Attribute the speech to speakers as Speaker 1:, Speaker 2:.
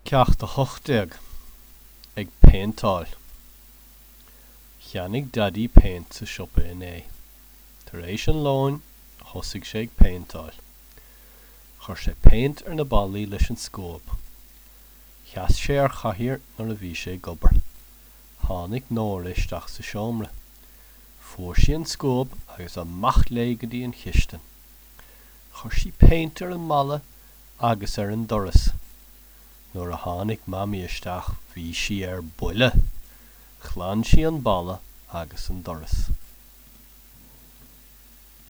Speaker 1: Ceacht a hochdeag ag péinteáil. Cheannaigh daddy péint sa siopa in é. Tar éis an leoin thosaigh sé ag péinteáil. Chuir sé péint ar na ballaí leis an scóib. Cheas sé ar chathaoir nuair a bhí sé ag obair. Tháinig nóir isteach sa seomra. Fuair sí an scóib agus amach lé go dtí an chisteann. Chuir sí péint ar an malla agus ar an doras. Nuair a tháinig mamí isteach, bhí sí ar buile. Chlann sí an balla agus an doras.